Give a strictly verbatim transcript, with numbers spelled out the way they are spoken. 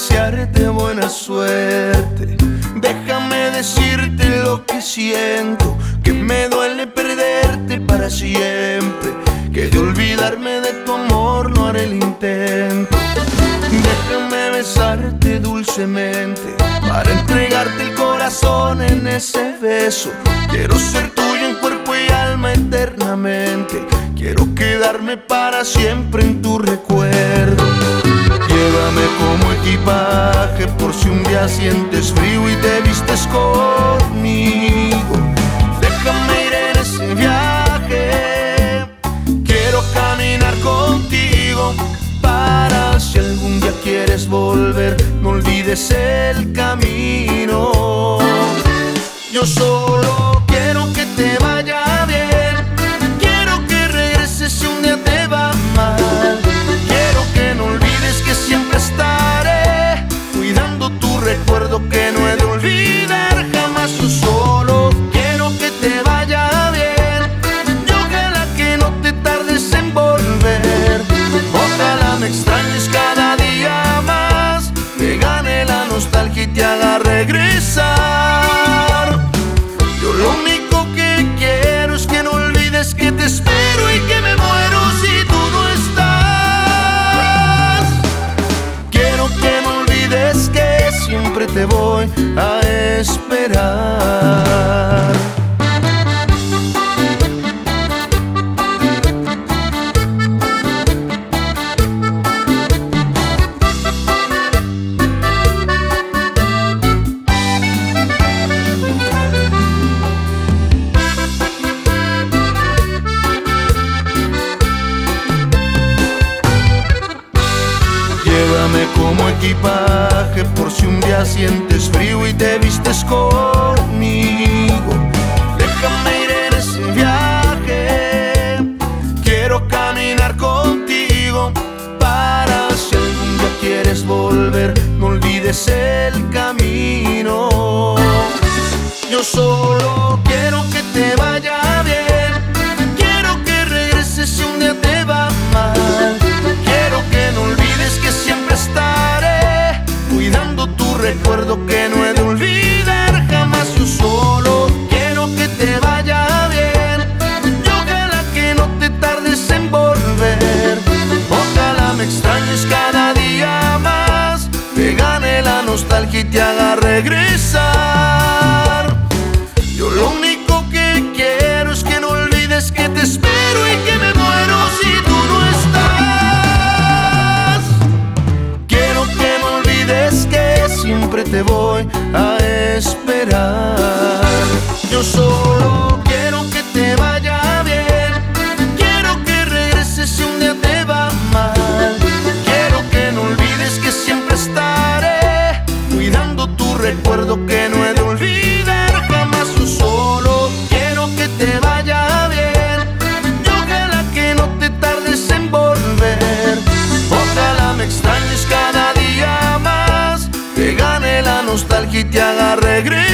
desearte buena suerte. Déjame decirte lo que siento, que me duele perderte para siempre, que de olvidarme de tu amor no haré el intento. Déjame besarte dulcemente para entregarte el corazón en ese beso. Quiero ser tuyo en cuerpo y alma eternamente. Quiero quedarme para siempre en tu recuerdo. Llévame como equipaje por si un día sientes frío y te vistes conmigo. Déjame ir en ese viaje. Quiero caminar contigo para si algún día quieres volver, no olvides el camino. Yo solo quiero que te vaya bien. Quiero que regreses si un día te va mal. Quiero que no olvides que siempre estaré cuidando tu recuerdo que no he de olvidar jamás. Yo solo quiero que te vaya bien y ojalá que no te tardes en volver. Ojalá me extrañes cada día más, te gane la nostalgia y te haga regresar. Yo lo único que quiero es que no olvides que te espero y que me muero si tú no estás. Quiero que no olvides que siempre te voy a esperar. Llévame como equipaje por si un día sientes frío y te vistes conmigo. Déjame ir en ese viaje. Quiero caminar contigo para si algún día quieres volver, no olvides el camino. Yo solo quiero que te vaya bien. Quiero que regreses si un día te va mal. Quiero que no olvides que siempre estaré cuidando tu recuerdo que no he de olvidar jamás. Yo solo quiero que te vaya bien y ojalá que no te tardes en volver. Ojalá me extrañes cada día más, te gane la nostalgia y te haga regresar. Yo lo único que quiero es que no olvides que te espero y que me muero si tú no estás. Quiero que no olvides que siempre te voy a esperar. Yo solo quiero que te vaya bien. Quiero que regreses si un día te va mal. Quiero que no olvides que siempre estaré cuidando tu recuerdo que no he de olvidar jamás. Yo solo quiero que te vaya bien y ojalá que no te tardes en volver. Ojalá me extrañes cada día más, te gane la nostalgia y te haga regresar.